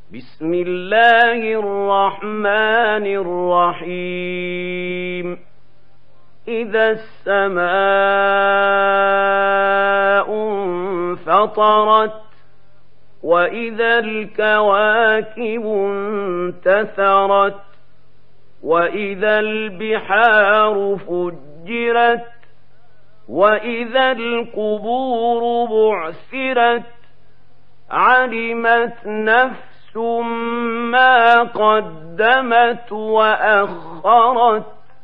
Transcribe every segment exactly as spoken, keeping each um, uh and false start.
بسم الله الرحمن الرحيم إذا السماء انفطرت وإذا الكواكب انتثرت وإذا البحار فجرت وإذا القبور بعثرت علمت نفس ما قدمت وأخرت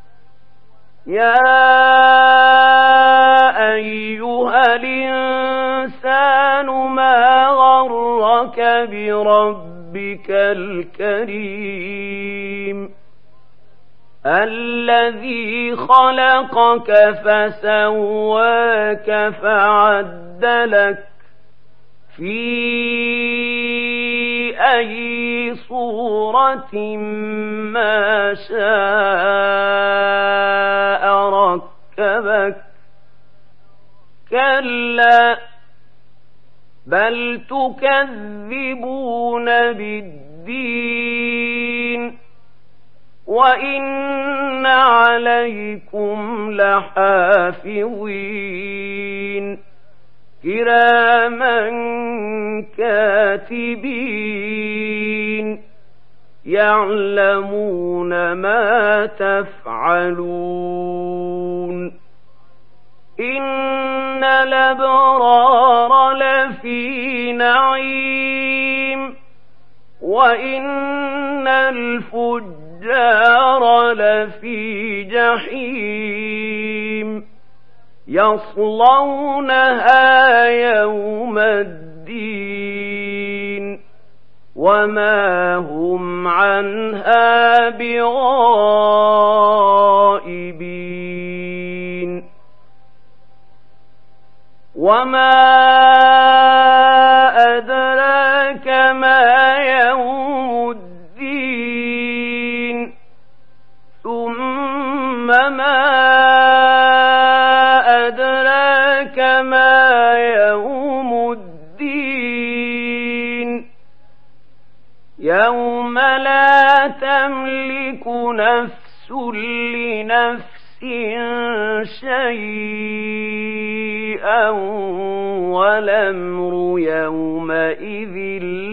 يا أيها الإنسان ما غرك بربك الكريم الذي خلقك فسواك فعدلك في أي صورة ما شاء ركبك كلا بل تكذبون بالدين وإن عليكم لحافظين كراما كاتبين يعلمون ما تفعلون إن الأبرار لفي نعيم وإن الفجار لفي جحيم يصلونها يوم الدين وما هم عنها بغائبين وما أدراك ما يوم الدين ثم ما أدراك ما يوم الدين يوم لا تملك نفس لنفس شيئا والأمر يومئذ